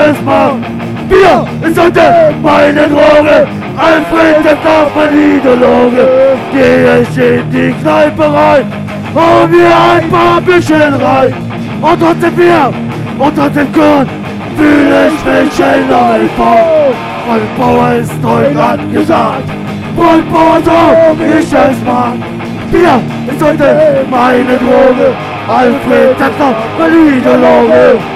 es macht. Bier ist heute meine Droge, Alfred ist auch mein Ideologe. Gehe ich in die Kneipe rein, hol mir ein paar Büchchen rein. Und trotzdem Bier, und trotzdem Korn, fühle ich mich in Neubau. Mein Bauer ist heute angesagt, und Bauer so, wie ich es mag. Bier ist heute meine Droge, Alfred ist auch mein Ideologe.